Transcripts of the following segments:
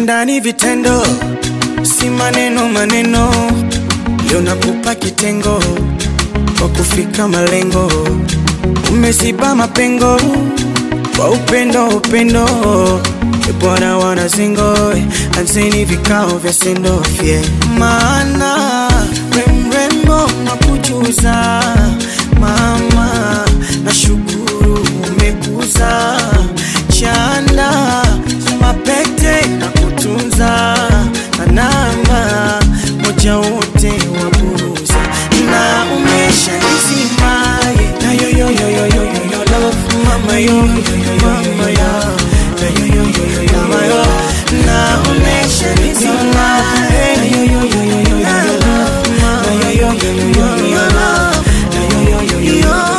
ndani vitendo, si maneno maneno. Leo nakupa kitengo kwa kufika malengo. Umeziba mapengo kwa upendo upendo. Bwana wana zingo, anseni vikao vya sendo fye. Maana remrembo na kujuza mama, na shukuru umekuza. Chanda mapete na kutunza, namba moja wote waburuza. Na umesha nisimaye, na yo yo yo yo yo yo yo love mama yo mama yo, na yo yo yo yo yo mama yo. Na umesha nisimaye, na yo yo yo yo yo yo love mama, na yo yo yo yo yo yo love, na yo yo yo yo yo love.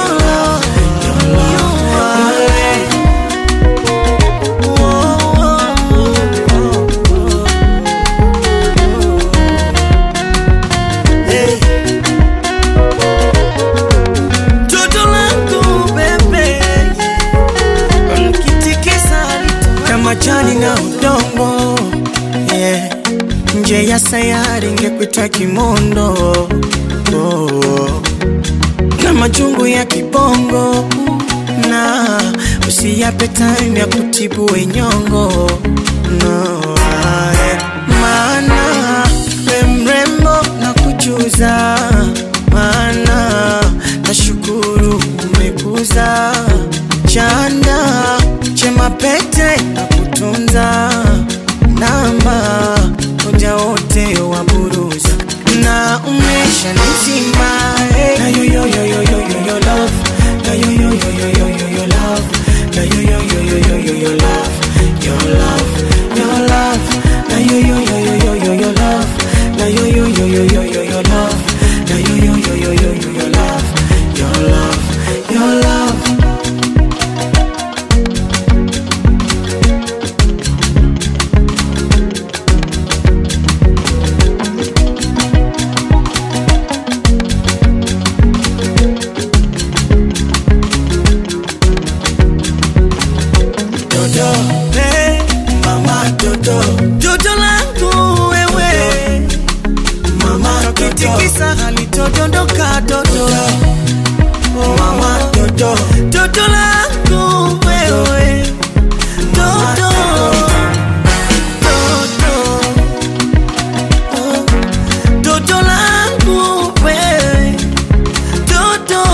Majani na udongo, yeah. Nje ya sayari ngekuita kimondo, na majungu ya kibongo, na usiyape time ya kutibu wenyongo, no, yeah. Maana mrembo na kujuza, maana na shukuru umekuza. Chanda chema pete na kutunza, namba moja wote waburuza. Na umesha nizima, na yo yo yo yo yo yo yo love, na yo yo yo yo yo yo yo love, na yo yo yo yo yo yo yo love, your love, your love, na yo yo yo yo yo yo yo love, na yo yo yo yo yo yo yo love, na yo yo yo yo yo yo yo love, your love, your love. Dodo langu wewe mama, kitikisa halitodondoka dodo. Mama dodo, dodo langu wewe dodo, dodo, dodo langu wewe dodo,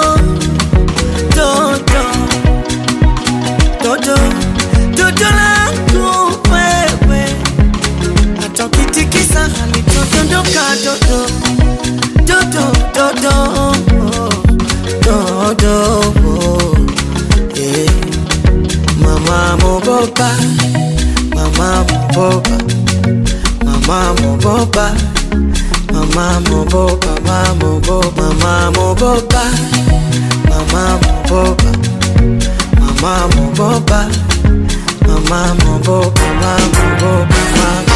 dodo, dodo, dodo langu wewe. Hata ukitikisa halitodondoka dodo, dodo, dodo, dodo, yeah. Mama mogopa, mama mogopa, mama mogopa, mama mogopa, mama mogopa, mama mogopa, mama mogopa, mama mogopa, mama mogopa, mama mogopa, mama.